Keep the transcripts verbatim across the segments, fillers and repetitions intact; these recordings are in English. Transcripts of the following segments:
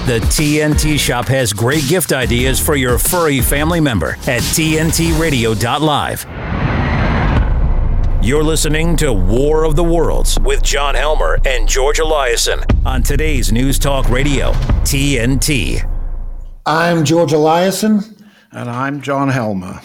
The T N T Shop has great gift ideas for your furry family member at T N T radio dot live. You're listening to War of the Worlds with John Helmer and George Eliason on today's News Talk Radio, T N T. I'm George Eliason. And I'm John Helmer.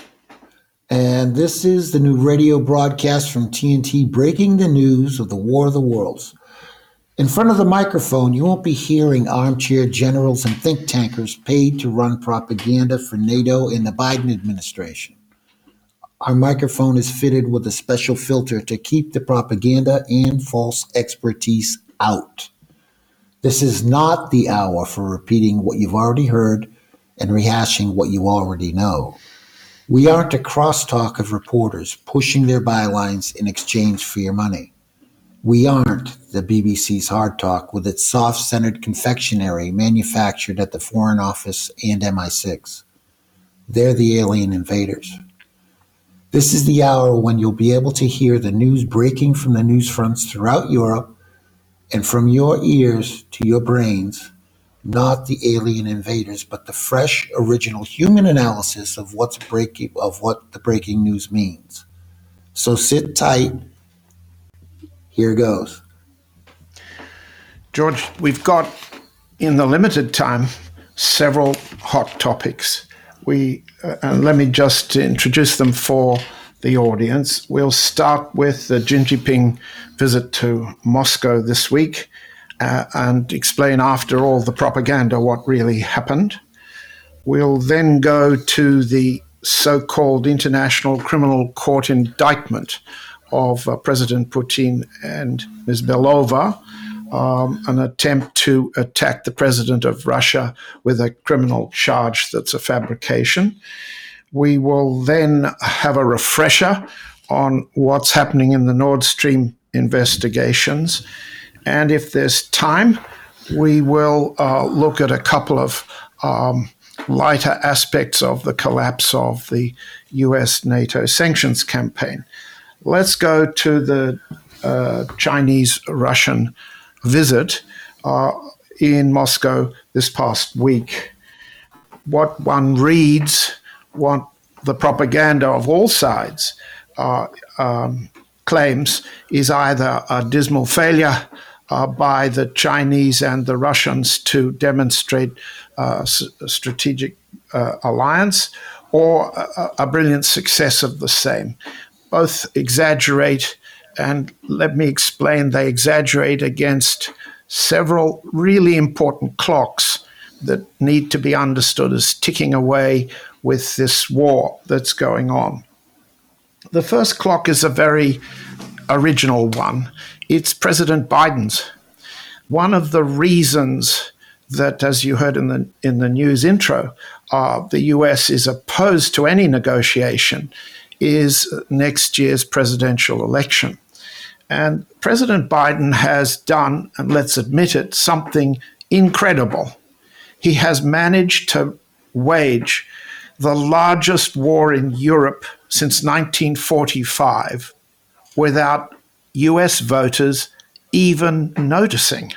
And this is the new radio broadcast from T N T, breaking the news of the War of the Worlds. In front of the microphone, you won't be hearing armchair generals and think tankers paid to run propaganda for NATO and the Biden administration. Our microphone is fitted with a special filter to keep the propaganda and false expertise out. This is not the hour for repeating what you've already heard and rehashing what you already know. We aren't a crosstalk of reporters pushing their bylines in exchange for your money. We aren't the B B C's Hard Talk with its soft-centered confectionery manufactured at the Foreign Office and M I six. They're the alien invaders. This is the hour when you'll be able to hear the news breaking from the news fronts throughout Europe and from your ears to your brains. Not the alien invaders, but the fresh, original human analysis of what's breaking, of what the breaking news means. So sit tight. Here goes. George, we've got, in the limited time, several hot topics. We uh, and let me just introduce them for the audience. We'll start with the Xi Jinping visit to Moscow this week. Uh, and explain after all the propaganda what really happened. We'll then go to the so-called International Criminal Court indictment of uh, President Putin and Miz Belova, um, an attempt to attack the president of Russia with a criminal charge that's a fabrication. We will then have a refresher on what's happening in the Nord Stream investigations. And if there's time, we will uh, look at a couple of um, lighter aspects of the collapse of the U S NATO sanctions campaign. Let's go to the uh, Chinese-Russian visit uh, in Moscow this past week. What one reads, what the propaganda of all sides uh, um, claims is either a dismal failure Uh, by the Chinese and the Russians to demonstrate uh, s- a strategic uh, alliance, or a, a brilliant success of the same. Both exaggerate, and let me explain, they exaggerate against several really important clocks that need to be understood as ticking away with this war that's going on. The first clock is a very original one. It's President Biden's. One of the reasons that, as you heard in the in the news intro, uh, the U S is opposed to any negotiation is next year's presidential election. And President Biden has done, and let's admit it, something incredible. He has managed to wage the largest war in Europe since nineteen forty-five without U S voters even noticing.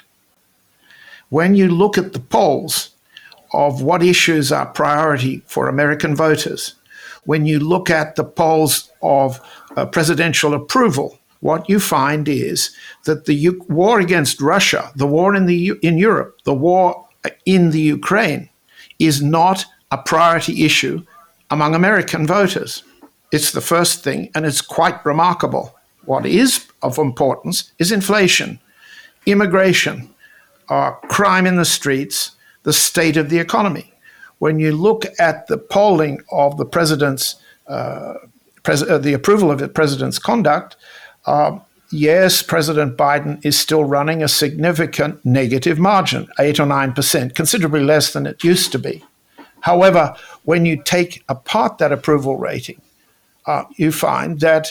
When you look at the polls of what issues are priority for American voters, when you look at the polls of uh, presidential approval, what you find is that the U- war against Russia, the war in the U- in Europe, the war in the Ukraine is not a priority issue among American voters. It's the first thing, and it's quite remarkable. What is of importance is inflation, immigration, uh, crime in the streets, the state of the economy. When you look at the polling of the president's, uh, pres- uh, the approval of the president's conduct, uh, yes, President Biden is still running a significant negative margin, eight or nine percent, considerably less than it used to be. However, when you take apart that approval rating, uh, you find that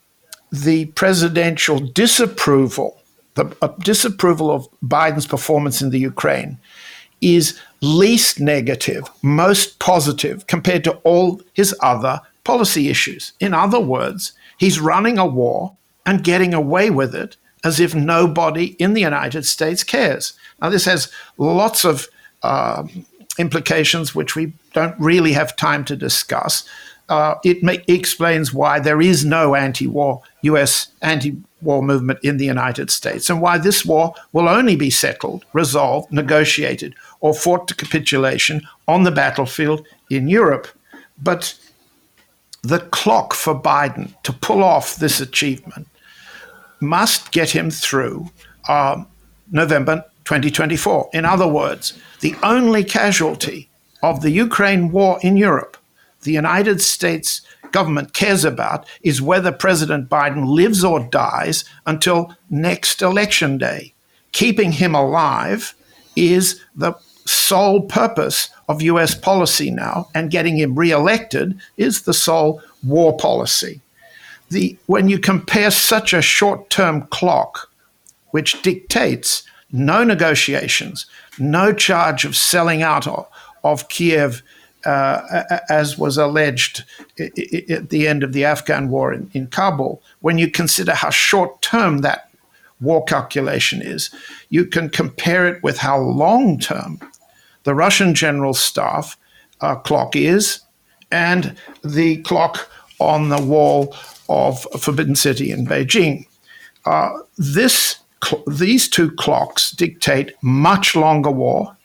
the presidential disapproval, the uh, disapproval of Biden's performance in the Ukraine is least negative, most positive compared to all his other policy issues. In other words, he's running a war and getting away with it as if nobody in the United States cares. Now, this has lots of uh, implications, which we don't really have time to discuss. Uh, it ma- explains why there is no anti-war, U S anti-war movement in the United States, and why this war will only be settled, resolved, negotiated, or fought to capitulation on the battlefield in Europe. But the clock for Biden to pull off this achievement must get him through um, November twenty twenty-four. In other words, the only casualty of the Ukraine war in Europe the United States government cares about is whether President Biden lives or dies until next election day. Keeping him alive is the sole purpose of U S policy now, and getting him reelected is the sole war policy. The, when you compare such a short-term clock, which dictates no negotiations, no charge of selling out of, of Kiev, uh, as was alleged at the end of the Afghan war in, in Kabul, when you consider how short-term that war calculation is, you can compare it with how long-term the Russian general staff uh, clock is, and the clock on the wall of Forbidden City in Beijing. Uh, this, cl- these two clocks dictate much longer war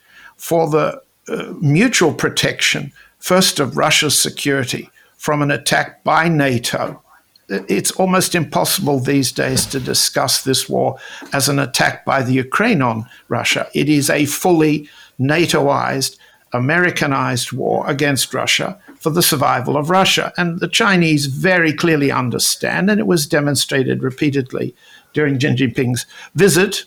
for the uh, mutual protection, first of Russia's security from an attack by NATO. It's almost impossible these days to discuss this war as an attack by the Ukraine on Russia. It is a fully NATOized, Americanized war against Russia for the survival of Russia. And the Chinese very clearly understand, and it was demonstrated repeatedly during Xi Jinping's visit,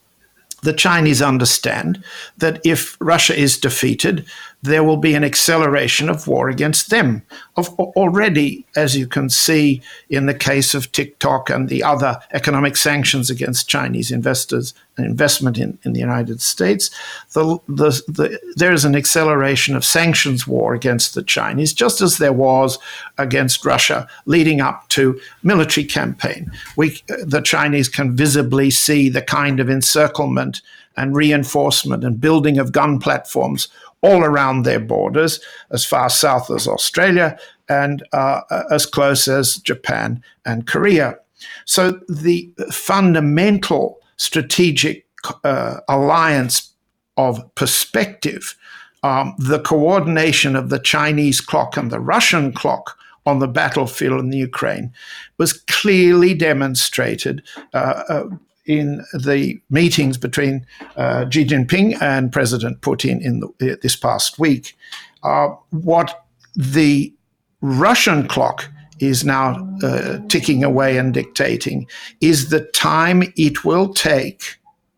the Chinese understand that if Russia is defeated, there will be an acceleration of war against them. Of, already, as you can see in the case of TikTok and the other economic sanctions against Chinese investors and investment in, in the United States, the, the, the, there is an acceleration of sanctions war against the Chinese, just as there was against Russia leading up to military campaign. We, the Chinese can visibly see the kind of encirclement and reinforcement and building of gun platforms all around their borders, as far south as Australia and uh, as close as Japan and Korea. So the fundamental strategic uh, alliance of perspective, um, the coordination of the Chinese clock and the Russian clock on the battlefield in the Ukraine, was clearly demonstrated uh, uh, in the meetings between uh, Xi Jinping and President Putin in the, this past week. Uh, what the Russian clock is now uh, ticking away and dictating is the time it will take,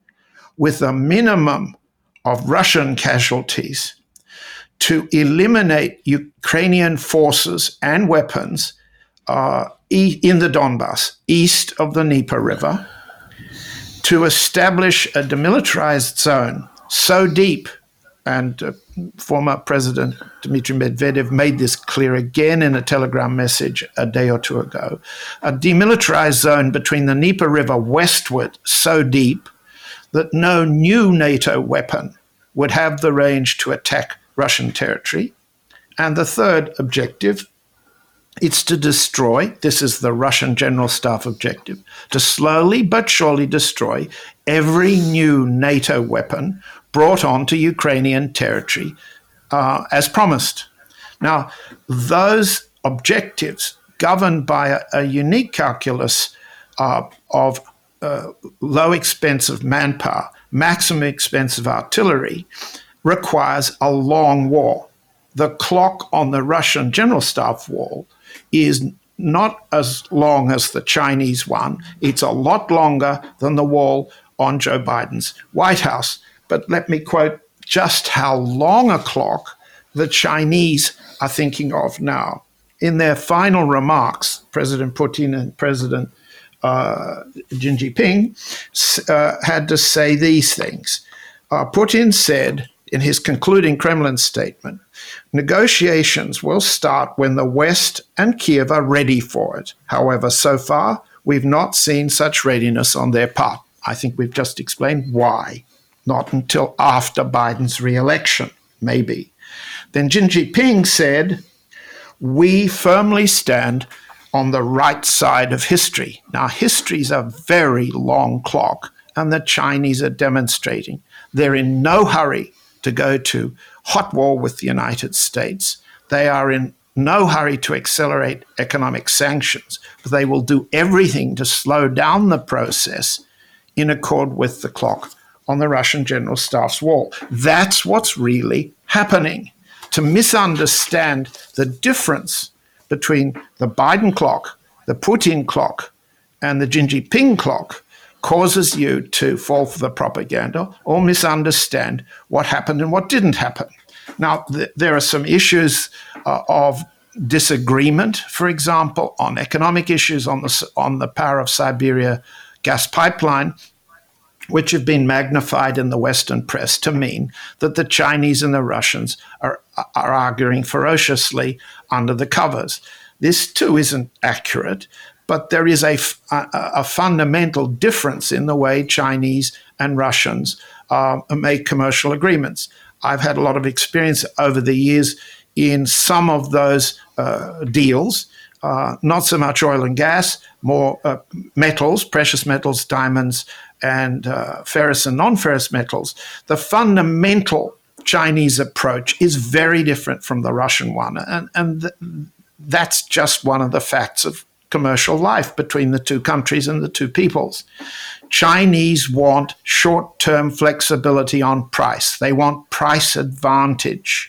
with a minimum of Russian casualties, to eliminate Ukrainian forces and weapons uh, e- in the Donbass, east of the Dnieper River, to establish a demilitarized zone so deep, and uh, former President Dmitry Medvedev made this clear again in a telegram message a day or two ago, a demilitarized zone between the Dnieper River westward so deep that no new NATO weapon would have the range to attack Russian territory. And the third objective, it's to destroy, this is the Russian General Staff objective, to slowly but surely destroy every new NATO weapon brought onto Ukrainian territory uh, as promised. Now, those objectives, governed by a, a unique calculus uh, of uh, low expense of manpower, maximum expense of artillery, requires a long war. The clock on the Russian General Staff wall is not as long as the Chinese one. It's a lot longer than the wall on Joe Biden's White House. But let me quote just how long a clock the Chinese are thinking of now. In their final remarks, President Putin and President uh, Xi Jinping uh, had to say these things. Uh, Putin said in his concluding Kremlin statement, negotiations will start when the West and Kiev are ready for it. However, so far, we've not seen such readiness on their part. I think we've just explained why. not until after Biden's re-election, maybe. Then Xi Jinping said, we firmly stand on the right side of history. Now, history is a very long clock, and the Chinese are demonstrating they're in no hurry to go to hot war with the United States. They are in no hurry to accelerate economic sanctions, but they will do everything to slow down the process in accord with the clock on the Russian General Staff's wall. That's what's really happening. To misunderstand the difference between the Biden clock, the Putin clock, and the Xi Jinping clock causes you to fall for the propaganda or misunderstand what happened and what didn't happen. Now, th- there are some issues uh, of disagreement, for example, on economic issues, on the, on the Power of Siberia gas pipeline, which have been magnified in the Western press to mean that the Chinese and the Russians are, are arguing ferociously under the covers. This, too, isn't accurate, but there is a, a, a fundamental difference in the way Chinese and Russians uh, make commercial agreements. I've had a lot of experience over the years in some of those uh, deals, uh, not so much oil and gas, more uh, metals, precious metals, diamonds, and uh, ferrous and non-ferrous metals. The fundamental Chinese approach is very different from the Russian one, and, and th- that's just one of the facts of commercial life between the two countries and the two peoples. Chinese want short-term flexibility on price. They want price advantage.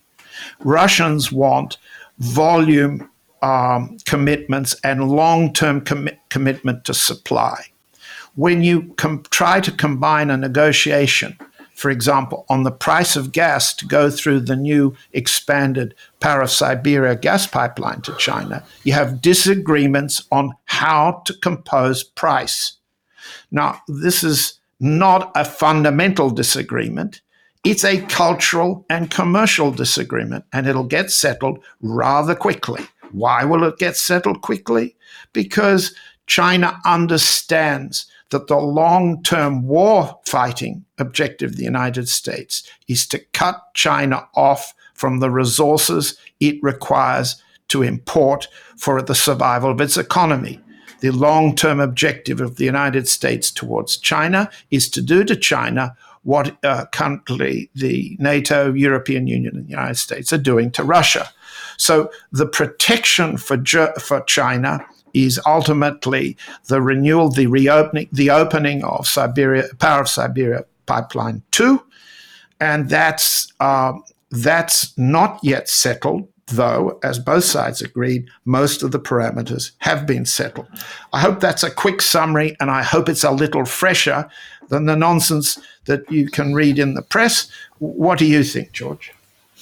Russians want volume um, commitments and long-term com- commitment to supply. When you com- try to combine a negotiation, for example, on the price of gas to go through the new expanded Power of Siberia gas pipeline to China, you have disagreements on how to compose price. Now, this is not a fundamental disagreement. It's a cultural and commercial disagreement, and it'll get settled rather quickly. Why will it get settled quickly? Because China understands that the long-term war-fighting objective of the United States is to cut China off from the resources it requires to import for the survival of its economy. The long-term objective of the United States towards China is to do to China what uh, currently the NATO, European Union, and the United States are doing to Russia. So the protection for for China is ultimately the renewal, the reopening, the opening of Siberia, Power of Siberia Pipeline two, and that's uh, that's not yet settled. Though, as both sides agreed, most of the parameters have been settled. I hope that's a quick summary, and I hope it's a little fresher than the nonsense that you can read in the press. What do you think, George?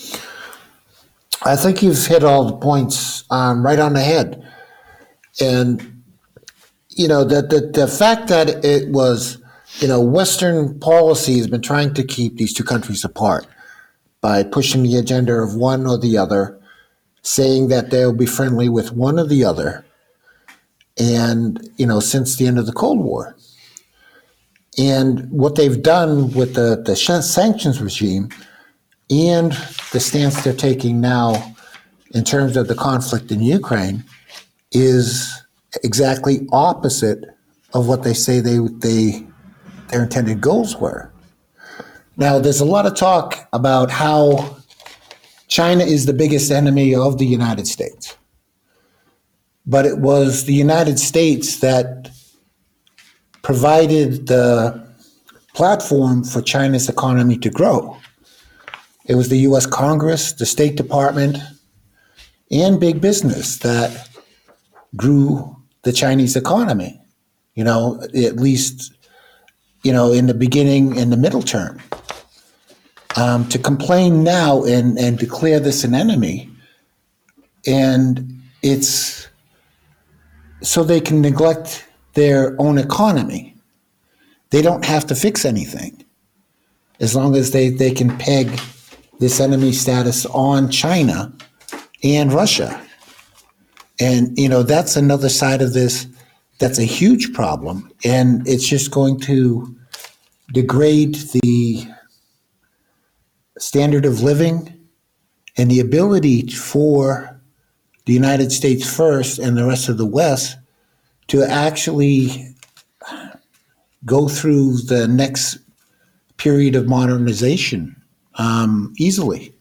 I think you've hit all the points um, right on the head. And, you know, the, the, the fact that it was, you know, Western policy has been trying to keep these two countries apart by pushing the agenda of one or the other, saying that they'll be friendly with one or the other, and, you know, since the end of the Cold War. And what they've done with the, the sanctions regime and the stance they're taking now in terms of the conflict in Ukraine is exactly opposite of what they say they they their intended goals were. Now, there's a lot of talk about how China is the biggest enemy of the United States. But it was the United States that provided the platform for China's economy to grow. It was the U S Congress, the State Department, and big business that grew the Chinese economy, you know, at least, you know, in the beginning and the middle term. Um, to complain now and, and declare this an enemy, and it's so they can neglect their own economy. They don't have to fix anything as long as they, they can peg this enemy status on China and Russia. And, you know, that's another side of this that's a huge problem, and it's just going to degrade the standard of living and the ability for the United States first and the rest of the West to actually go through the next period of modernization um, easily.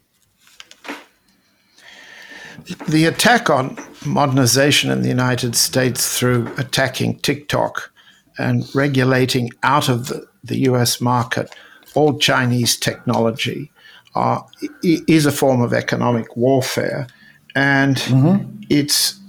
The attack on modernization in the United States through attacking TikTok and regulating out of the, the U S market all Chinese technology uh, is a form of economic warfare. And mm-hmm. it's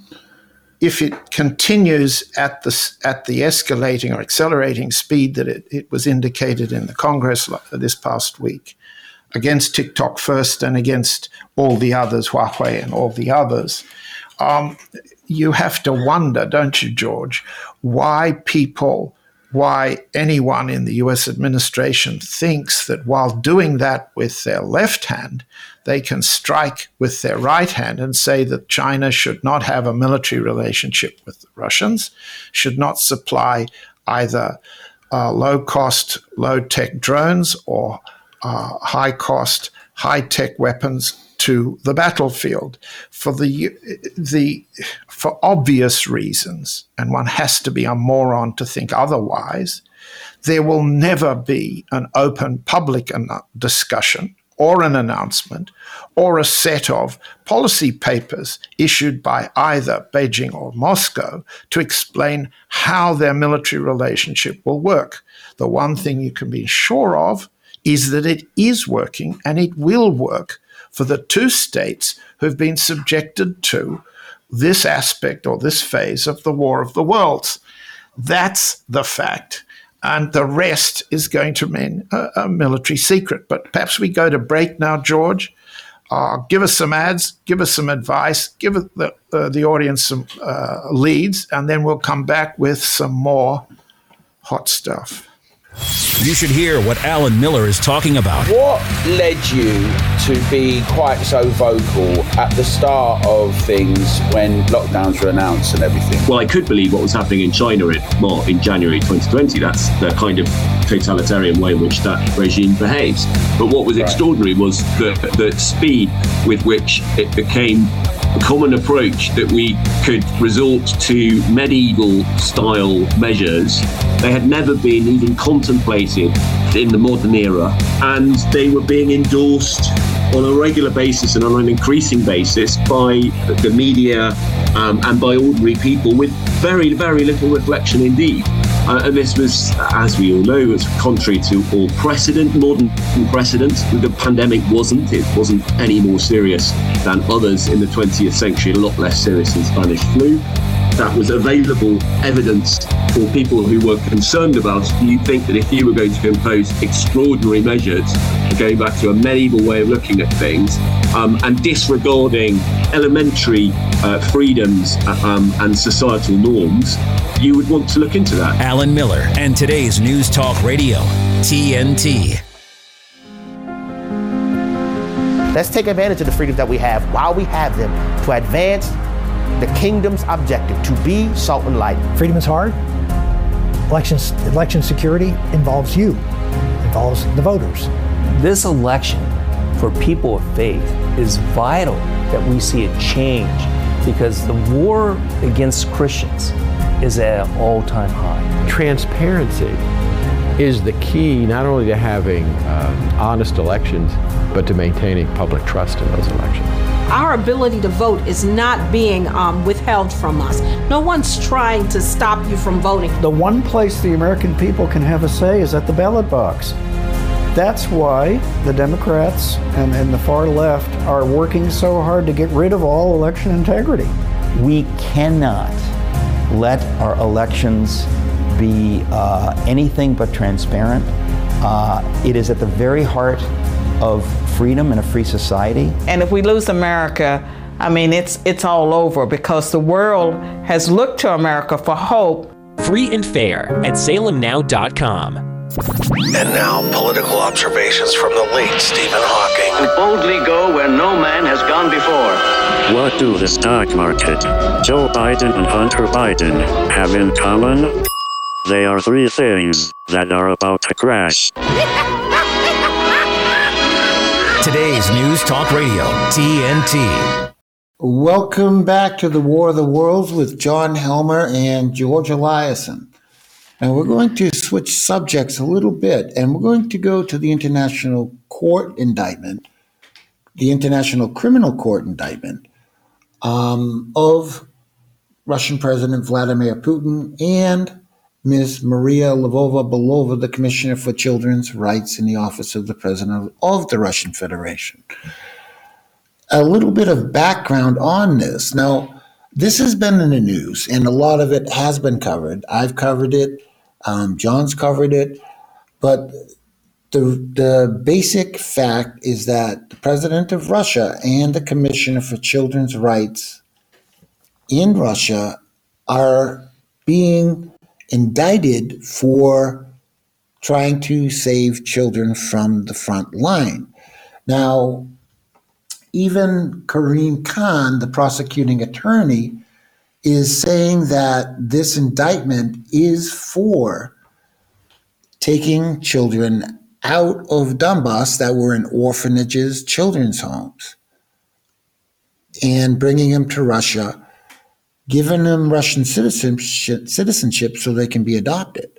if it continues at the, at the escalating or accelerating speed that it, it was indicated in the Congress this past week, against TikTok first and against all the others, Huawei and all the others, um, you have to wonder, don't you, George, why people, why anyone in the U S administration thinks that while doing that with their left hand, they can strike with their right hand and say that China should not have a military relationship with the Russians, should not supply either uh, low-cost, low-tech drones or Uh, high-cost, high-tech weapons to the battlefield for the the for obvious reasons, and one has to be a moron to think otherwise. There will never be an open public discussion or an announcement or a set of policy papers issued by either Beijing or Moscow to explain how their military relationship will work. The one thing you can be sure of is that it is working and it will work for the two states who've been subjected to this aspect or this phase of the War of the Worlds. That's the fact. And the rest is going to mean a, a military secret. But perhaps we go to break now, George. Uh, give us some ads, give us some advice, give the, uh, the audience some uh, leads, and then we'll come back with some more hot stuff. You should hear what Alan Miller is talking about. What led you to be quite so vocal at the start of things when lockdowns were announced and everything? Well, I could believe what was happening in China in, well, in January twenty twenty. That's the kind of totalitarian way in which that regime behaves. But what was right. extraordinary was the, the speed with which it became a common approach that we could resort to medieval-style measures. They had never been even contemplated in the modern era, and they were being endorsed on a regular basis and on an increasing basis by the media um, and by ordinary people with very, very little reflection indeed. Uh, and this was, as we all know, was contrary to all precedent, modern precedent. The pandemic wasn't. It wasn't any more serious than others in the twentieth century, a lot less serious than Spanish flu. That was available evidence for people who were concerned about it. You'd think that if you were going to impose extraordinary measures, going back to a medieval way of looking at things, um, and disregarding elementary uh, freedoms um, and societal norms, you would want to look into that. Alan Miller and today's News Talk Radio, T N T. Let's take advantage of the freedoms that we have while we have them to advance the kingdom's objective, to be salt and light. Freedom is hard. Elections, election security involves you, involves the voters. This election for people of faith is vital that we see it change, because the war against Christians is at an all-time high. Transparency is the key not only to having uh, honest elections, but to maintaining public trust in those elections. Our ability to vote is not being um, withheld from us. No one's trying to stop you from voting. The one place the American people can have a say is at the ballot box. That's why the Democrats and, and the far left are working so hard to get rid of all election integrity. We cannot let our elections be uh, anything but transparent. Uh, it is at the very heart of freedom in a free society. And if we lose America, I mean, it's it's all over, because the world has looked to America for hope. Free and fair at salem now dot com. And now, political observations from the late Stephen Hawking. And boldly go where no man has gone before. What do the stock market, Joe Biden and Hunter Biden, have in common? They are three things that are about to crash. Today's News Talk Radio, T N T. Welcome back to the War of the Worlds with John Helmer and George Eliason. And we're going to switch subjects a little bit, and we're going to go to the International Court indictment, the International Criminal Court indictment um, of Russian President Vladimir Putin and Miz Maria Lvova-Belova, the Commissioner for Children's Rights in the Office of the President of the Russian Federation. A little bit of background on this. Now, this has been in the news, and a lot of it has been covered. I've covered it. Um, John's covered it. But the, the basic fact is that the President of Russia and the Commissioner for Children's Rights in Russia are being indicted for trying to save children from the front line. Now, even Karim Khan, the prosecuting attorney, is saying that this indictment is for taking children out of Donbass that were in orphanages, children's homes, and bringing them to Russia, giving them Russian citizenship, citizenship so they can be adopted.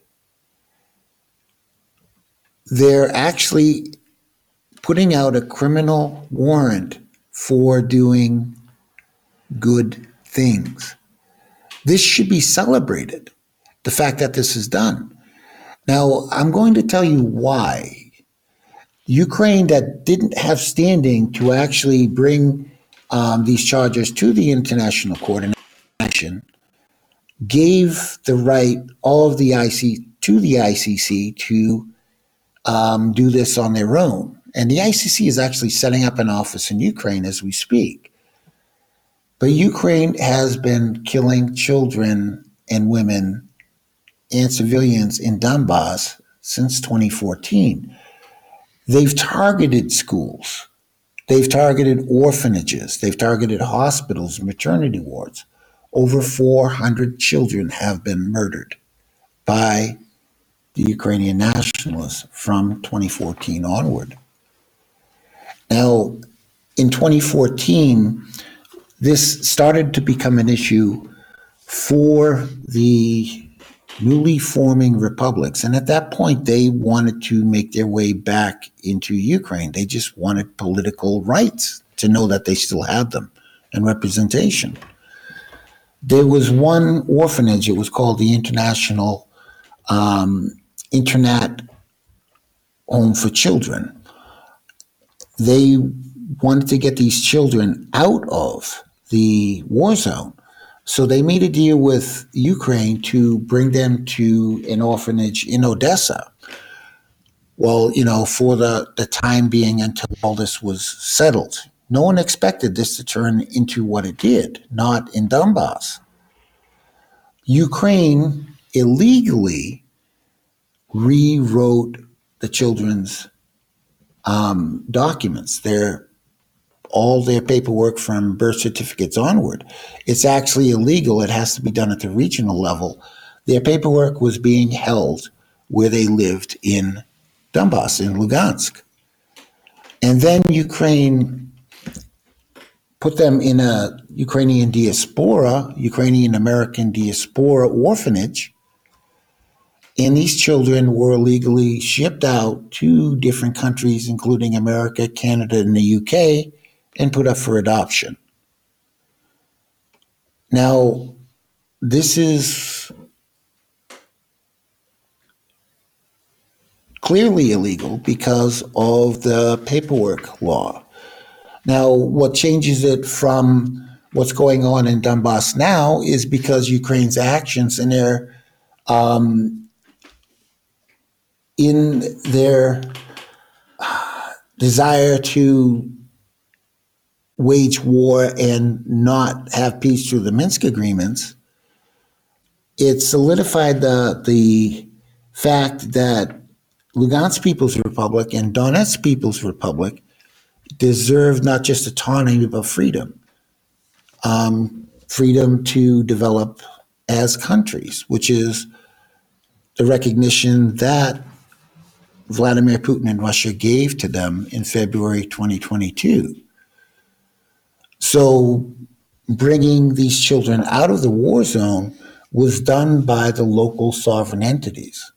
They're actually putting out a criminal warrant for doing good things. This should be celebrated, the fact that this is done. Now, I'm going to tell you why. Ukraine, that didn't have standing to actually bring um, these charges to the International Court in action, gave the right of the I C to the I C C to um, do this on their own. And the I C C is actually setting up an office in Ukraine as we speak. But Ukraine has been killing children and women and civilians in Donbass since twenty fourteen. They've targeted schools. They've targeted orphanages. They've targeted hospitals, maternity wards. Over four hundred children have been murdered by the Ukrainian nationalists from twenty fourteen onward. Now, in twenty fourteen, this started to become an issue for the newly forming republics. And at that point, they wanted to make their way back into Ukraine. They just wanted political rights, to know that they still had them, and representation. There was one orphanage, it was called the International um, Internet Home for Children. They wanted to get these children out of the war zone. So they made a deal with Ukraine to bring them to an orphanage in Odessa. Well, you know, for the, the time being until all this was settled. No one expected this to turn into what it did, not in Donbass. Ukraine illegally rewrote the children's um, documents, their all their paperwork from birth certificates onward. It's actually illegal. It has to be done at the regional level. Their paperwork was being held where they lived in Donbass, in Lugansk. And then Ukraine put them in a Ukrainian diaspora, Ukrainian American diaspora orphanage. And these children were illegally shipped out to different countries, including America, Canada, and the U K, and put up for adoption. Now, this is clearly illegal because of the paperwork law. Now, what changes it from what's going on in Donbass now is because Ukraine's actions and their um, in their desire to wage war and not have peace through the Minsk agreements, it solidified the the fact that Lugansk People's Republic and Donetsk People's Republic deserve not just autonomy but freedom, um, freedom to develop as countries, which is the recognition that Vladimir Putin and Russia gave to them in February twenty twenty-two. So bringing these children out of the war zone was done by the local sovereign entities.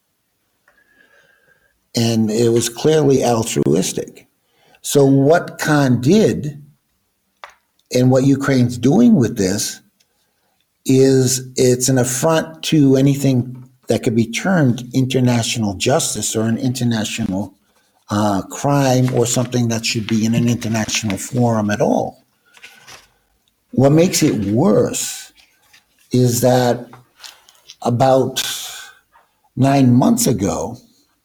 And it was clearly altruistic. So what Khan did, and what Ukraine's doing with this, is it's an affront to anything that could be termed international justice or an international uh, crime or something that should be in an international forum at all. What makes it worse is that about nine months ago,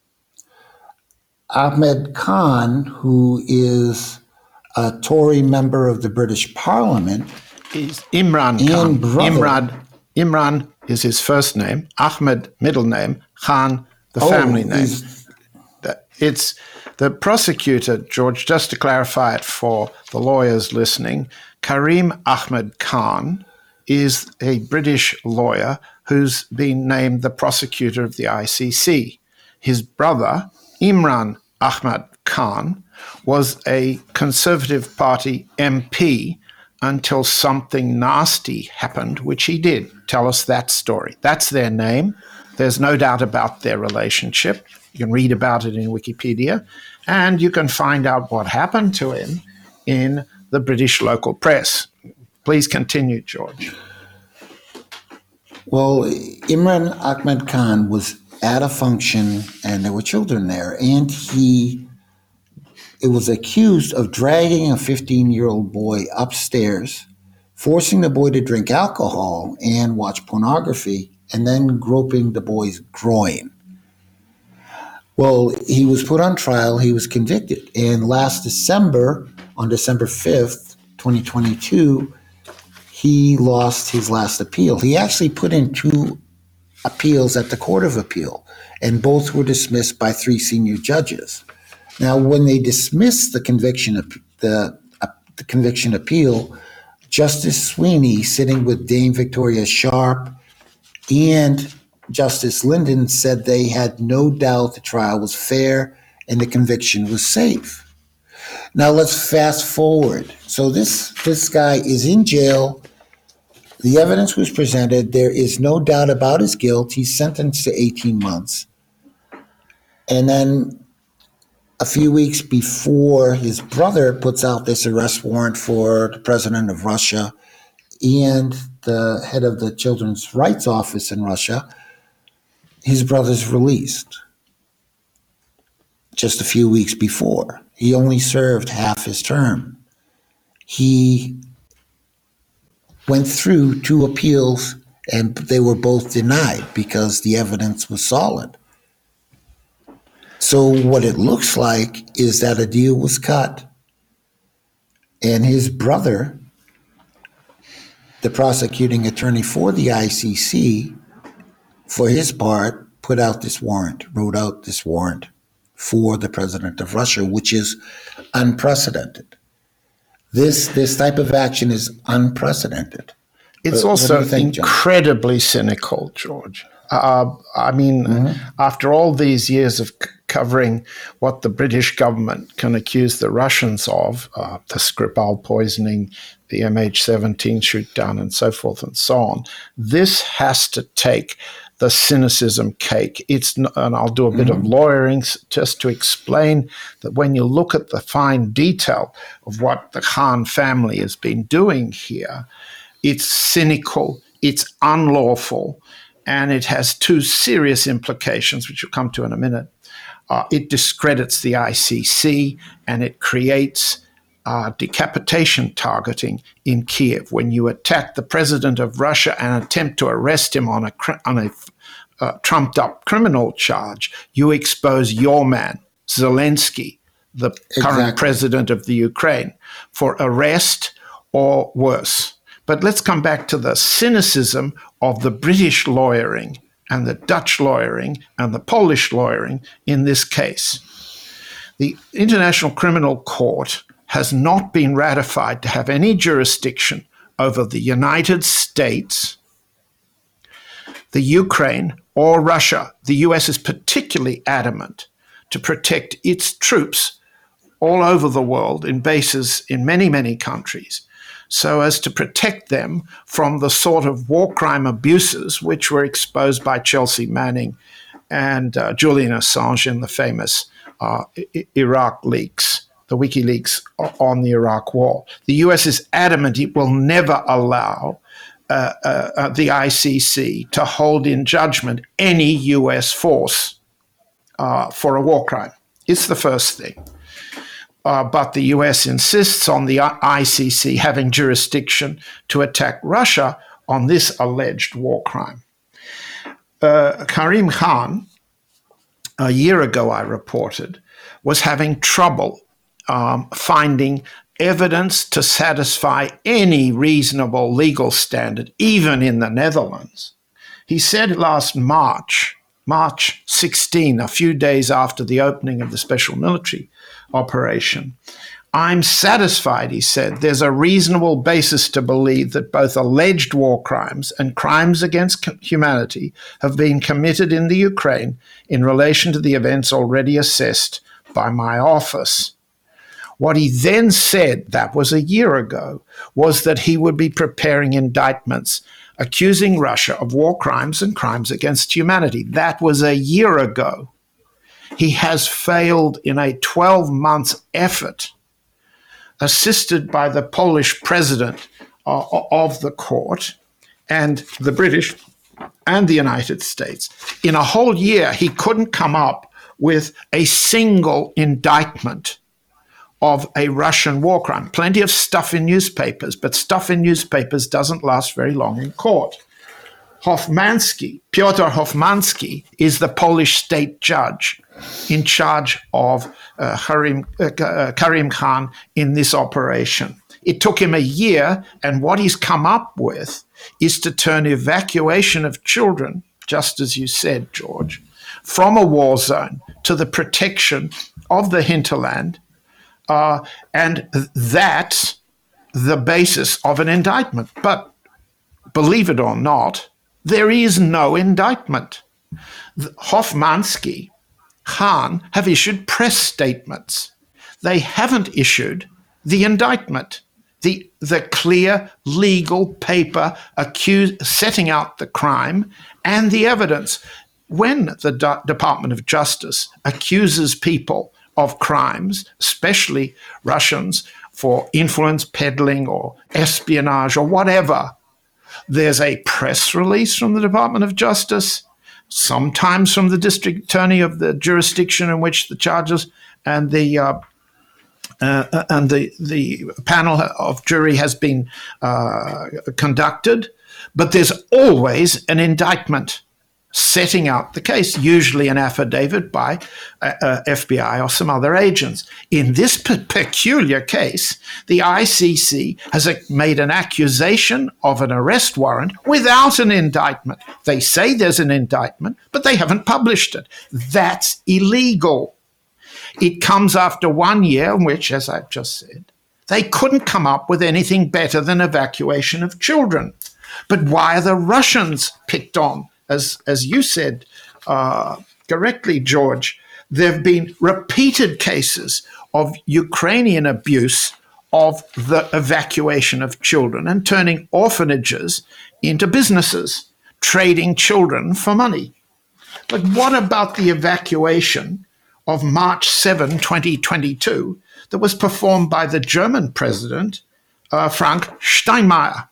Ahmed Khan, who is a Tory member of the British Parliament, is Imran Khan. Imran, Imran is his first name. Ahmed, middle name. Khan, the Oh, family name. he's- It's the prosecutor, George, just to clarify it for the lawyers listening, Karim Ahmed Khan is a British lawyer who's been named the prosecutor of the I C C. His brother, Imran Ahmed Khan, was a Conservative Party M P until something nasty happened, which he did. Tell us that story. That's their name. There's no doubt about their relationship. You can read about it in Wikipedia, and you can find out what happened to him in the British local press. Please continue, George. Well, Imran Ahmed Khan was at a function and there were children there, and he it was accused of dragging a fifteen-year-old boy upstairs, forcing the boy to drink alcohol and watch pornography, and then groping the boy's groin. Well, he was put on trial, he was convicted, and last December, on December fifth, twenty twenty-two, he lost his last appeal. He actually put in two appeals at the Court of Appeal, and both were dismissed by three senior judges. Now, when they dismissed the conviction, the, uh, the conviction appeal, Justice Sweeney, sitting with Dame Victoria Sharp and Justice Linden, said they had no doubt the trial was fair and the conviction was safe. Now let's fast forward. So this this guy is in jail. The evidence was presented. There is no doubt about his guilt. He's sentenced to eighteen months. And then a few weeks before, his brother puts out this arrest warrant for the president of Russia and the head of the Children's Rights Office in Russia. His brother's released just a few weeks before. He only served half his term. He went through two appeals and they were both denied because the evidence was solid. So what it looks like is that a deal was cut, and his brother, the prosecuting attorney for the I C C, for his part, put out this warrant, wrote out this warrant for the president of Russia, which is unprecedented. This this type of action is unprecedented. It's What- what do also you think, John? incredibly cynical, George. Uh, I mean, Mm-hmm. after all these years of c- covering what the British government can accuse the Russians of, uh, the Skripal poisoning, the M H seventeen shoot down, and so forth and so on, this has to take the cynicism cake. It's, n- and I'll do a bit of lawyering s- just to explain that when you look at the fine detail of what the Khan family has been doing here, it's cynical, it's unlawful, and it has two serious implications, which we'll come to in a minute. Uh, it discredits the I C C, and it creates uh, decapitation targeting in Kiev. When you attack the president of Russia and attempt to arrest him on a, cr- on a uh, trumped-up criminal charge, you expose your man, Zelensky, the current Exactly. president of the Ukraine, for arrest or worse. But let's come back to the cynicism of the British lawyering and the Dutch lawyering and the Polish lawyering in this case. The International Criminal Court has not been ratified to have any jurisdiction over the United States, the Ukraine or Russia, the U S is particularly adamant to protect its troops all over the world in bases in many, many countries, so as to protect them from the sort of war crime abuses which were exposed by Chelsea Manning and uh, Julian Assange in the famous uh, I- Iraq leaks, the WikiLeaks on the Iraq war. The U S is adamant it will never allow uh, uh, uh, the I C C to hold in judgment any U S force uh, for a war crime. It's the first thing. Uh, but the U S insists on the I C C having jurisdiction to attack Russia on this alleged war crime. Uh, Karim Khan, a year ago I reported, was having trouble um, finding evidence to satisfy any reasonable legal standard, even in the Netherlands. He said last March, March sixteenth, a few days after the opening of the special military operation, I'm satisfied, he said, there's a reasonable basis to believe that both alleged war crimes and crimes against humanity have been committed in the Ukraine in relation to the events already assessed by my office. What he then said, that was a year ago, was that he would be preparing indictments accusing Russia of war crimes and crimes against humanity. That was a year ago. He has failed in a twelve-month effort, assisted by the Polish president uh, of the court and the British and the United States. In a whole year, he couldn't come up with a single indictment of a Russian war crime. Plenty of stuff in newspapers, but stuff in newspapers doesn't last very long in court. Hofmanski, Piotr Hofmanski, is the Polish state judge in charge of uh, Karim, uh, Karim Khan in this operation. It took him a year, and what he's come up with is to turn evacuation of children, just as you said, George, from a war zone to the protection of the hinterland, uh, and that's the basis of an indictment. But believe it or not, there is no indictment. Hofmanski, Khan have issued press statements. They haven't issued the indictment, the, the clear legal paper accuse, setting out the crime and the evidence. When the D- Department of Justice accuses people of crimes, especially Russians, for influence peddling or espionage or whatever, there's a press release from the Department of Justice, sometimes from the district attorney of the jurisdiction in which the charges and the uh, uh, and the the panel of jury has been uh, conducted, but there's always an indictment setting out the case, usually an affidavit by uh, uh, F B I or some other agents. In this pe- peculiar case, the I C C has a, made an accusation of an arrest warrant without an indictment. They say there's an indictment, but they haven't published it. That's illegal. It comes after one year in which, as I've just said, they couldn't come up with anything better than evacuation of children. But why are the Russians picked on? As as you said uh, correctly, George, there have been repeated cases of Ukrainian abuse of the evacuation of children and turning orphanages into businesses, trading children for money. But what about the evacuation of March seventh, twenty twenty-two, that was performed by the German president, uh, Frank Steinmeier?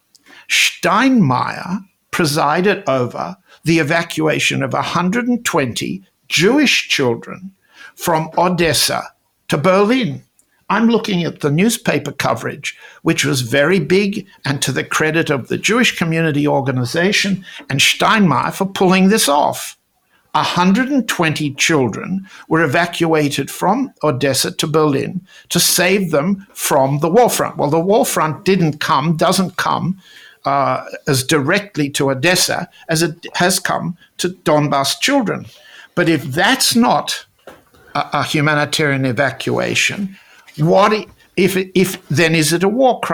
Steinmeier presided over the evacuation of one hundred twenty Jewish children from Odessa to Berlin. I'm looking at the newspaper coverage, which was very big and to the credit of the Jewish Community Organization and Steinmeier for pulling this off. one hundred twenty children were evacuated from Odessa to Berlin to save them from the war front. Well, the war front didn't come, doesn't come, Uh, as directly to Odessa as it has come to Donbas children. But if that's not a, a humanitarian evacuation, what if, if then is it a war crime?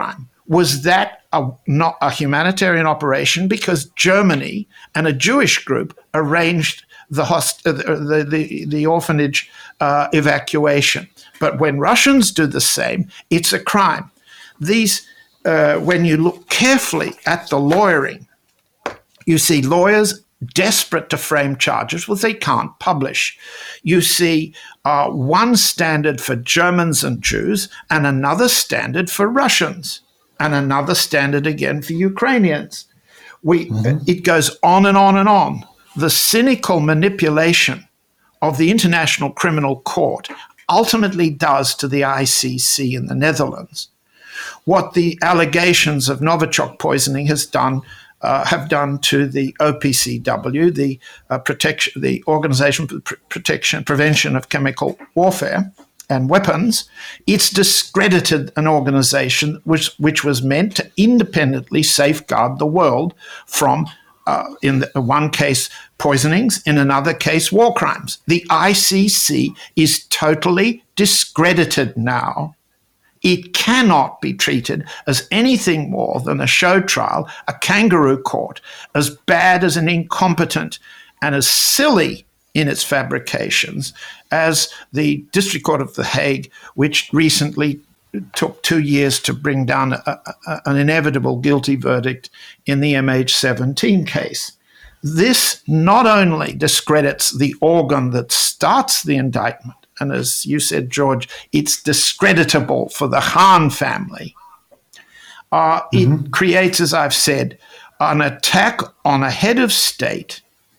Was that a, not a humanitarian operation because Germany and a Jewish group arranged the host, uh, the, the, the orphanage uh, evacuation? But when Russians do the same, it's a crime. These, uh, when you look carefully at the lawyering, you see lawyers desperate to frame charges which they can't publish. You see uh, one standard for Germans and Jews and another standard for Russians and another standard again for Ukrainians. We, mm-hmm. It goes on and on and on. The cynical manipulation of the International Criminal Court ultimately does to the I C C in the Netherlands what the allegations of Novichok poisoning has done Uh, have done to the O P C W, the uh, protection, the Organization for Pr- Protection Prevention of Chemical Warfare and Weapons. It's discredited an organization which which was meant to independently safeguard the world from, uh, in the, one case, poisonings, in another case, war crimes. The I C C is totally discredited now. It cannot be treated as anything more than a show trial, a kangaroo court, as bad as an incompetent and as silly in its fabrications as the District Court of The Hague, which recently took two years to bring down a, a, an inevitable guilty verdict in the M H seventeen case. This not only discredits the organ that starts the indictment, and as you said, George, it's discreditable for the Khan family. Uh, mm-hmm. It creates, as I've said, an attack on a head of state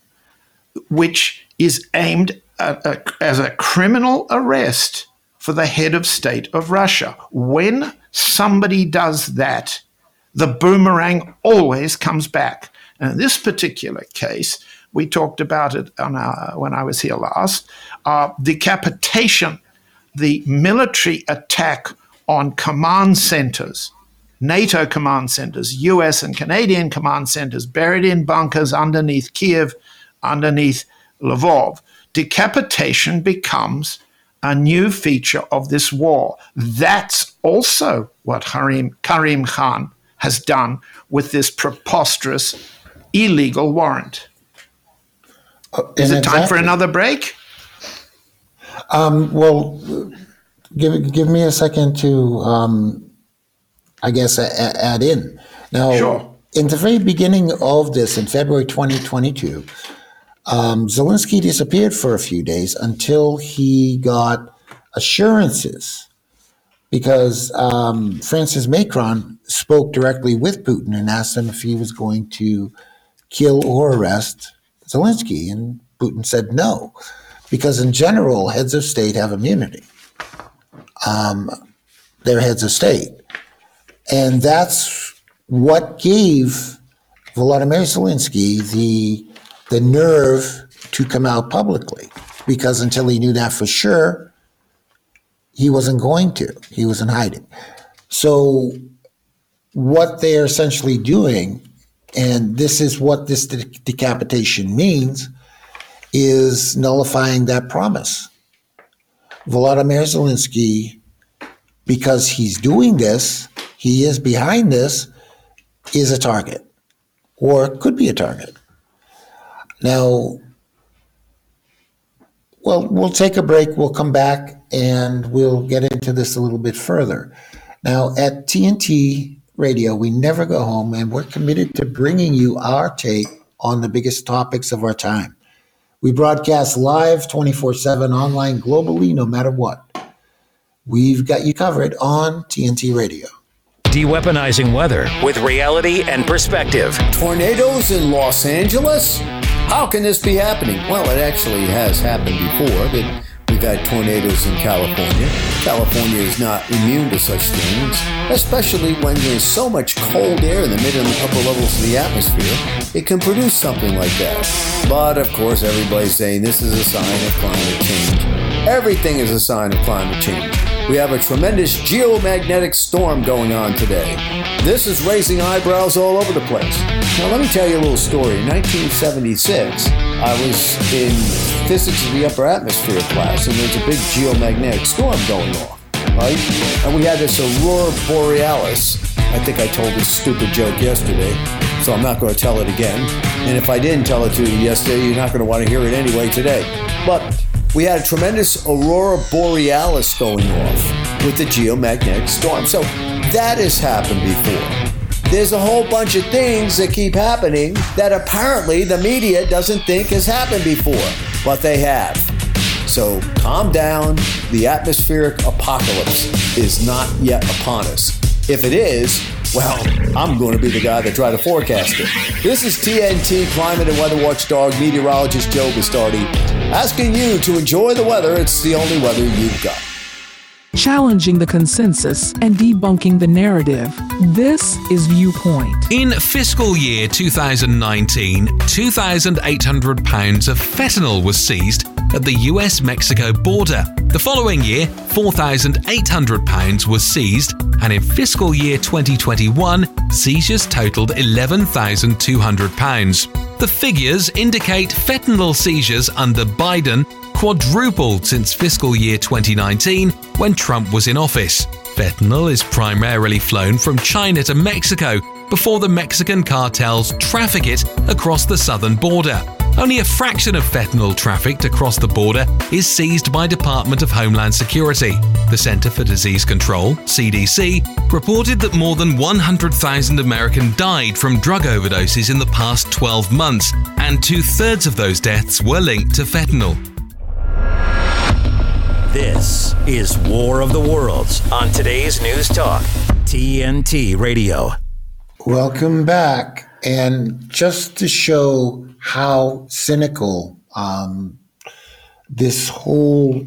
which is aimed at a, as a criminal arrest for the head of state of Russia. When somebody does that, the boomerang always comes back. And in this particular case, we talked about it on our, when I was here last, uh, decapitation, the military attack on command centers, NATO command centers, U S and Canadian command centers, buried in bunkers underneath Kiev, underneath Lvov. Decapitation becomes a new feature of this war. That's also what Karim, Karim Khan has done with this preposterous illegal warrant. Uh, Is it time exactly. for another break? Um, well, give give me a second to, um, I guess, a, a, add in. Now, sure. In the very beginning of this, in February twenty twenty-two, um, Zelensky disappeared for a few days until he got assurances, because um, Francis Macron spoke directly with Putin and asked him if he was going to kill or arrest Zelensky, and Putin said no, because in general, heads of state have immunity. Um, they're heads of state. And that's what gave Volodymyr Zelensky the, the nerve to come out publicly, because until he knew that for sure, he wasn't going to. He was in hiding. So what they're essentially doing, and this is what this de- decapitation means, is nullifying that promise. Volodymyr Zelensky, because he's doing this, he is behind this, is a target, or could be a target. Now, well, we'll take a break, we'll come back, and we'll get into this a little bit further. Now, at T N T Radio, we never go home, and we're committed to bringing you our take on the biggest topics of our time. We broadcast live twenty-four seven online globally, no matter what. We've got you covered on T N T Radio. De-weaponizing weather with reality and perspective. Tornadoes in Los Angeles? How can this be happening? Well, it actually has happened before. But we've had tornadoes in California. California is not immune to such things, especially when there's so much cold air in the mid and upper levels of the atmosphere. It can produce something like that. But, of course, everybody's saying this is a sign of climate change. Everything is a sign of climate change. We have a tremendous geomagnetic storm going on today. This is raising eyebrows all over the place. Now, let me tell you a little story. In nineteen seventy-six, I was in physics of the upper atmosphere class, and there's a big geomagnetic storm going off, right? And we had this aurora borealis, I think I told this stupid joke yesterday, so I'm not going to tell it again. And if I didn't tell it to you yesterday, you're not going to want to hear it anyway today. But we had a tremendous aurora borealis going off with the geomagnetic storm. So that has happened before. There's a whole bunch of things that keep happening that apparently the media doesn't think has happened before, but they have. So calm down. The atmospheric apocalypse is not yet upon us. If it is, well, I'm going to be the guy that try to forecast it. This is T N T Climate and Weather Watchdog meteorologist Joe Bastardi asking you to enjoy the weather. It's the only weather you've got. Challenging the consensus and debunking the narrative. This is Viewpoint. In fiscal year two thousand nineteen, two thousand eight hundred pounds of fentanyl was seized at the U S Mexico border. The following year, four thousand eight hundred pounds was seized, and in fiscal year twenty twenty-one, seizures totaled eleven thousand two hundred pounds. The figures indicate fentanyl seizures under Biden quadrupled since fiscal year twenty nineteen, when Trump was in office. Fentanyl is primarily flown from China to Mexico before the Mexican cartels traffic it across the southern border. Only a fraction of fentanyl trafficked across the border is seized by Department of Homeland Security. The Center for Disease Control, C D C, reported that more than one hundred thousand Americans died from drug overdoses in the past twelve months, and two-thirds of those deaths were linked to fentanyl. This is War of the Worlds on today's News Talk, T N T Radio. Welcome back. And just to show how cynical um, this whole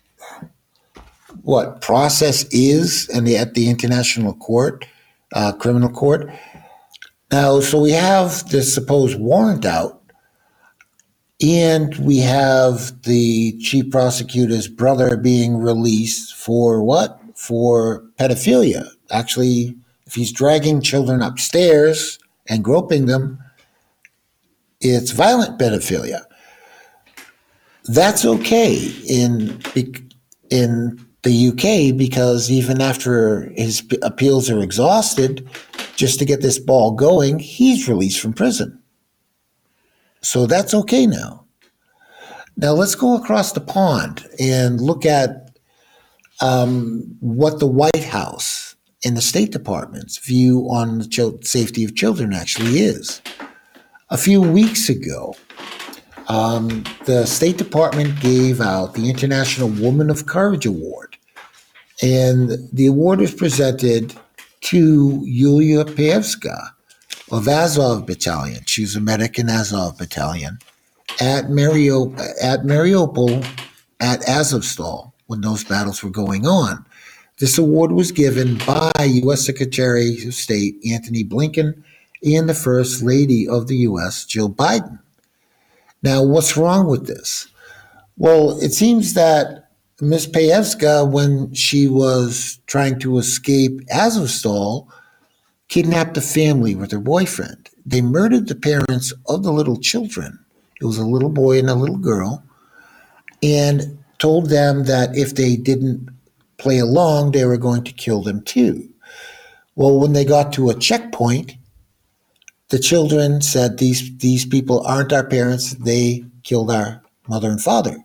what process is, and the, at the International Court, uh, Criminal Court. Now, so we have this supposed warrant out, and we have the chief prosecutor's brother being released for what? For pedophilia. Actually, if he's dragging children upstairs and groping them, it's violent pedophilia. That's okay in in the U K, because even after his appeals are exhausted, just to get this ball going, he's released from prison. So that's okay now. Now let's go across the pond and look at um, what the White House and the State Department's view on the ch- safety of children actually is. A few weeks ago, um, the State Department gave out the International Woman of Courage Award, and the award was presented to Yulia Pevska of Azov Battalion. She was a medic in Azov Battalion at, Mario, at Mariupol, at Azovstal, when those battles were going on. This award was given by U S Secretary of State Antony Blinken and the First Lady of the U S, Jill Biden. Now, what's wrong with this? Well, it seems that Miz Pevska, when she was trying to escape Azovstal, kidnapped a family with her boyfriend. They murdered the parents of the little children. It was a little boy and a little girl, and told them that if they didn't play along, they were going to kill them too. Well, when they got to a checkpoint, the children said, these, these people aren't our parents. They killed our mother and father.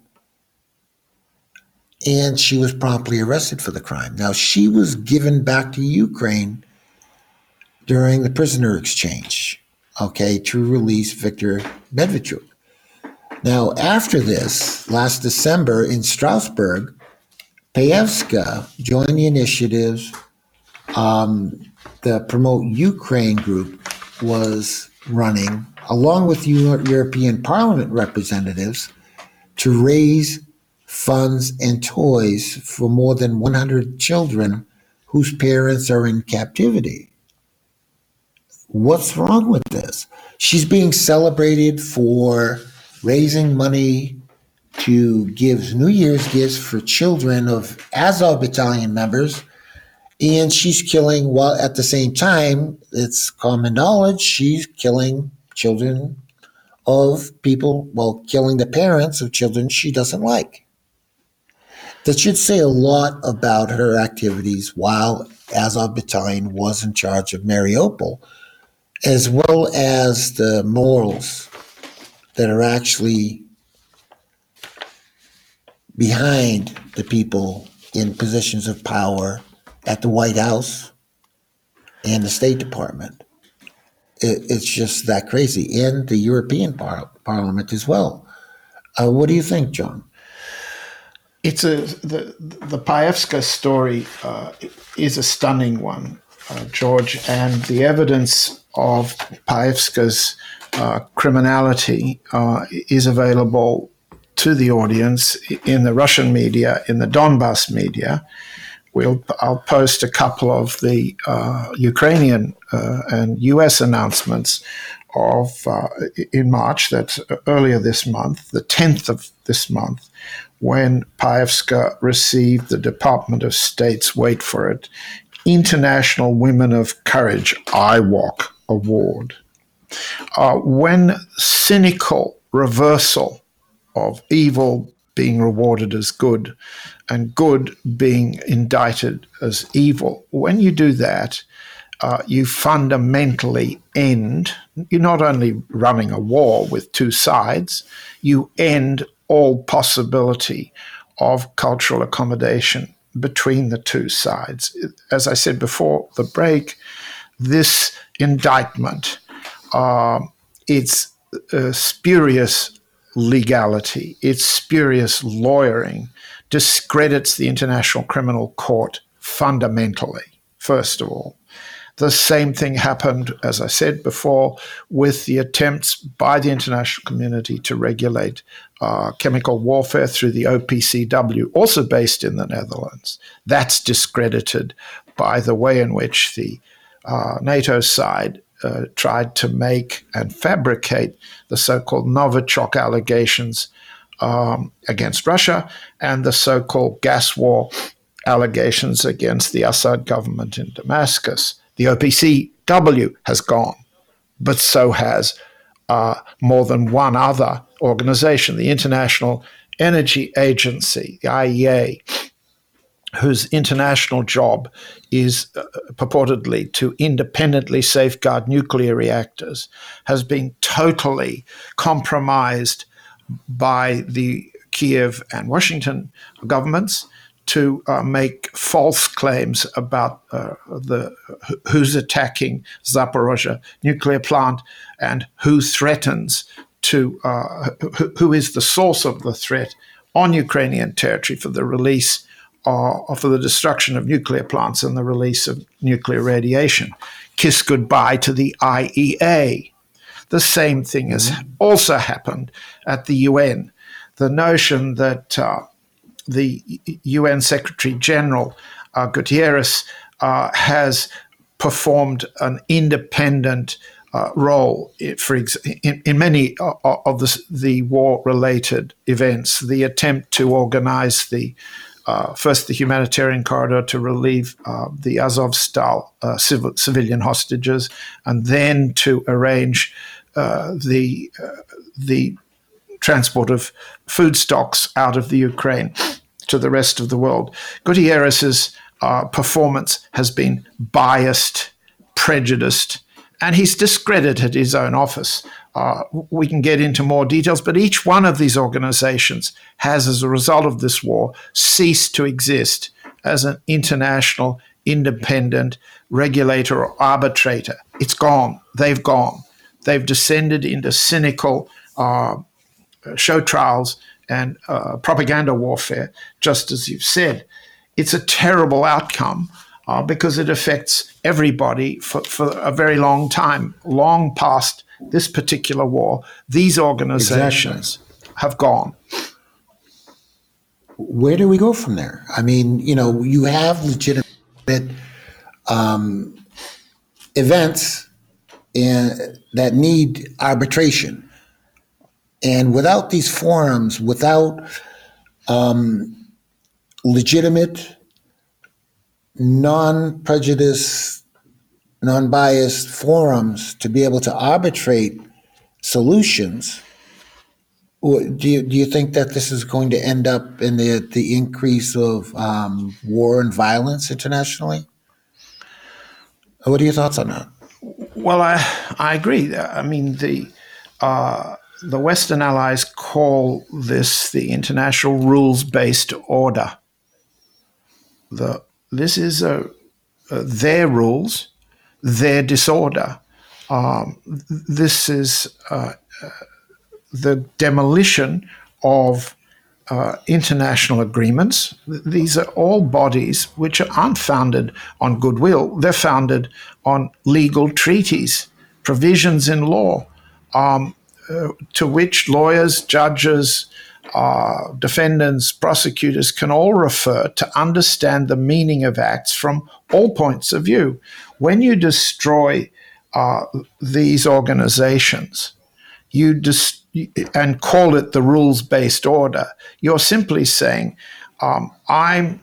And she was promptly arrested for the crime. Now, she was given back to Ukraine during the prisoner exchange, okay, to release Viktor Medvedchuk. Now, after this, last December in Strasbourg, Pevska joined the initiatives. Um, the Promote Ukraine group was running, along with European Parliament representatives, to raise funds and toys for more than one hundred children whose parents are in captivity. What's wrong with this? She's being celebrated for raising money to give New Year's gifts for children of Azov Battalion members, and she's killing, while at the same time, it's common knowledge, she's killing children of people, well, killing the parents of children she doesn't like. that should say a lot about her activities while Azov Battalion was in charge of Mariupol, as well as the morals that are actually behind the people in positions of power at the White House and the State Department. It, it's just that crazy, and the European par- Parliament as well. Uh, what do you think, John? It's a the the Payevska story uh, is a stunning one, uh, George, and the evidence of Payevska's uh, criminality uh, is available to the audience in the Russian media, in the Donbass media. We'll I'll post a couple of the uh, Ukrainian uh, and U S announcements of uh, in March, that's earlier this month, the tenth of this month, when Payevska received the Department of State's, wait for it, International Women of Courage I W O C Award. Uh, when cynical reversal of evil being rewarded as good and good being indicted as evil, when you do that, uh, you fundamentally end, you're not only running a war with two sides, you end all possibility of cultural accommodation between the two sides. As I said before the break, this indictment, uh, its uh, spurious legality, its spurious lawyering, discredits the International Criminal Court fundamentally, first of all. The same thing happened, as I said before, with the attempts by the international community to regulate uh, chemical warfare through the O P C W, also based in the Netherlands. That's discredited by the way in which the uh, NATO side uh, tried to make and fabricate the so-called Novichok allegations um, against Russia and the so-called gas war allegations against the Assad government in Damascus. The O P C W has gone, but so has uh, more than one other organization, the International Energy Agency, the I E A, whose international job is uh, purportedly to independently safeguard nuclear reactors, has been totally compromised by the Kiev and Washington governments to uh, make false claims about uh, the who's attacking Zaporozhye nuclear plant and who threatens to uh, who, who is the source of the threat on Ukrainian territory for the release uh, or for the destruction of nuclear plants and the release of nuclear radiation. Kiss goodbye to the I E A. The same thing has also happened at the U N. The notion that uh, the U N Secretary General uh, Guterres uh, has performed an independent uh, role for ex- in, in many of the, the war-related events. The attempt to organize the uh, first the humanitarian corridor to relieve uh, the Azovstal uh, civil, civilian hostages, and then to arrange uh, the uh, the transport of food stocks out of the Ukraine to the rest of the world. Guterres's uh, performance has been biased, prejudiced, and he's discredited his own office. Uh, we can get into more details, but each one of these organizations has, as a result of this war, ceased to exist as an international, independent regulator or arbitrator. It's gone. They've gone. They've descended into cynical uh, show trials and uh, propaganda warfare, just as you've said. It's a terrible outcome uh, because it affects everybody for, for a very long time, long past this particular war. These organizations exactly. have gone. Where do we go from there? I mean, you know, you have legitimate um, events in, that need arbitration. And without these forums, without um, legitimate, non-prejudiced, non-biased forums to be able to arbitrate solutions, Do you do you think that this is going to end up in the the increase of um, war and violence internationally? What are your thoughts on that? Well, I I agree. I mean, the uh, the Western allies call this the international rules-based order. The this is a, a their rules, their disorder. Um, this is uh, uh, the demolition of uh, international agreements. These are all bodies which aren't founded on goodwill. They're founded on legal treaties, provisions in law, um, uh, to which lawyers, judges, uh, defendants, prosecutors can all refer to understand the meaning of acts from all points of view. When you destroy uh, these organizations, you dis- and call it the rules-based order, you're simply saying, um, I'm,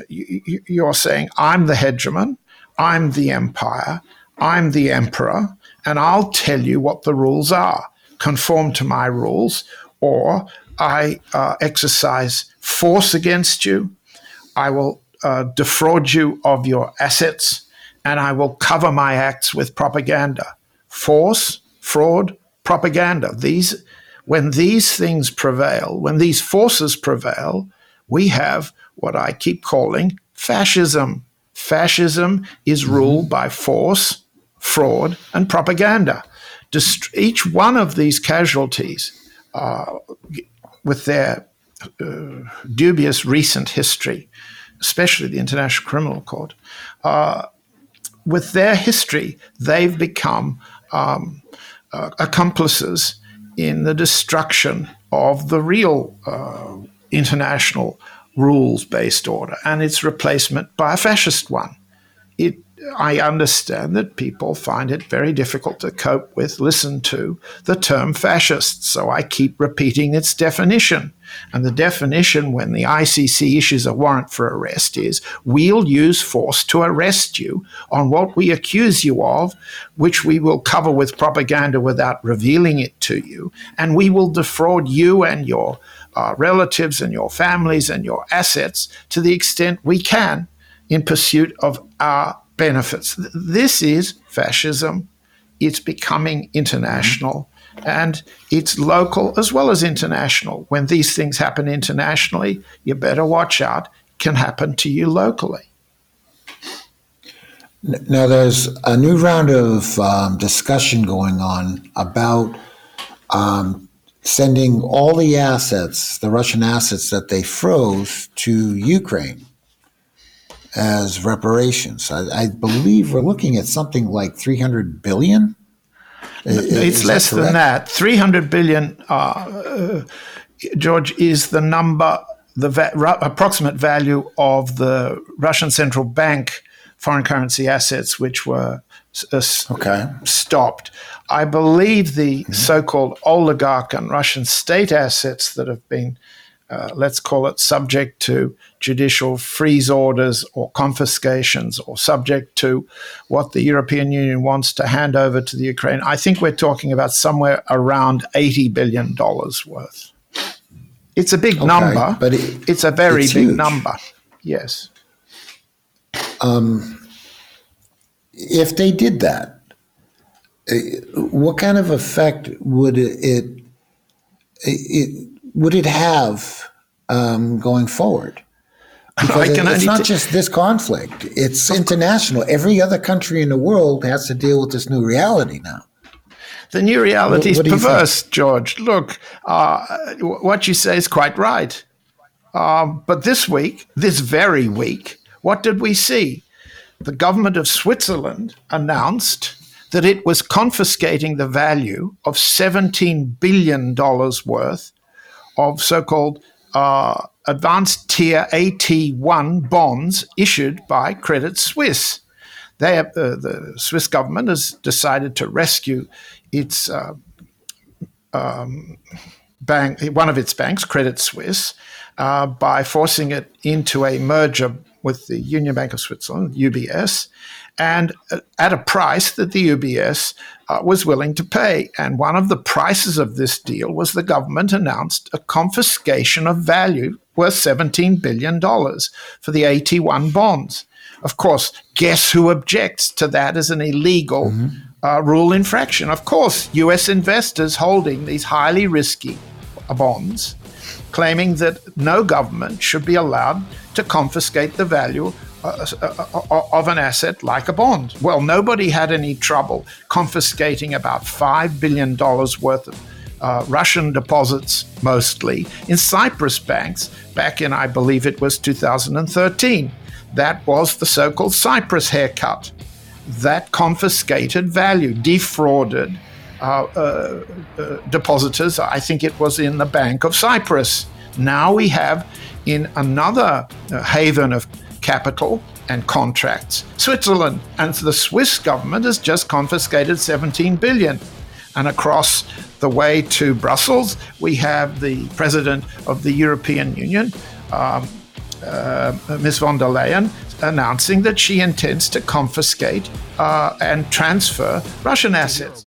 you're saying, I'm the hegemon, I'm the empire, I'm the emperor, and I'll tell you what the rules are. Conform to my rules, or I uh, exercise force against you, I will uh, defraud you of your assets, and I will cover my acts with propaganda. Force, fraud, propaganda. These, when these things prevail, when these forces prevail, we have what I keep calling fascism. Fascism is ruled by force, fraud, and propaganda. Dist- each one of these casualties, uh, with their uh, dubious recent history, especially the International Criminal Court, uh, with their history, they've become um, uh, accomplices in the destruction of the real uh, international rules-based order and its replacement by a fascist one. It, I understand that people find it very difficult to cope with, listen to the term fascist, so I keep repeating its definition. And the definition when the I C C issues a warrant for arrest is, we'll use force to arrest you on what we accuse you of, which we will cover with propaganda without revealing it to you, and we will defraud you and your uh, relatives and your families and your assets to the extent we can in pursuit of our benefits. This is fascism. It's becoming international, and it's local as well as international. When these things happen internationally, you better watch out. It can happen to you locally. Now, there's a new round of um, discussion going on about um, sending all the assets, the Russian assets that they froze, to Ukraine as reparations. I, I believe we're looking at something like three hundred billion. It's is less that than that. three hundred billion, uh, uh, George, is the number, the va- ru- approximate value of the Russian central bank foreign currency assets, which were uh, okay. stopped. I believe the mm-hmm. so-called oligarch and Russian state assets that have been, uh, let's call it, subject to judicial freeze orders or confiscations, or subject to what the European Union wants to hand over to the Ukraine, I think we're talking about somewhere around eighty billion dollars worth. It's a big okay, number, but it, it's a very it's big huge. number. Yes. Um, if they did that, what kind of effect would it, it, it would it have um, going forward? Because it, it's not t- just this conflict; it's international. Every other country in the world has to deal with this new reality now. The new reality is perverse, George. Look, uh, what you say is quite right. Uh, but this week, this very week, what did we see? The government of Switzerland announced that it was confiscating the value of seventeen billion dollars worth of so-called uh, advanced tier A T one bonds issued by Credit Suisse. They have, uh, the Swiss government has decided to rescue its uh, um, bank, one of its banks, Credit Suisse, uh, by forcing it into a merger with the Union Bank of Switzerland, U B S, and at a price that the U B S uh, was willing to pay. And one of the prices of this deal was the government announced a confiscation of value worth seventeen billion dollars for the A T one bonds. Of course, guess who objects to that as an illegal mm-hmm. uh, rule infraction? Of course, U S investors holding these highly risky bonds, claiming that no government should be allowed to confiscate the value uh, uh, of an asset like a bond. Well, nobody had any trouble confiscating about five billion dollars worth of uh, Russian deposits, mostly, in Cyprus banks back in, I believe it was two thousand thirteen. That was the so-called Cyprus haircut. That confiscated value, defrauded uh, uh, uh, depositors. I think it was in the Bank of Cyprus. Now we have in another uh, haven of capital and contracts, Switzerland, and the Swiss government has just confiscated seventeen billion. And across the way to Brussels, we have the president of the European Union, um, uh, Miz von der Leyen, announcing that she intends to confiscate uh, and transfer Russian assets.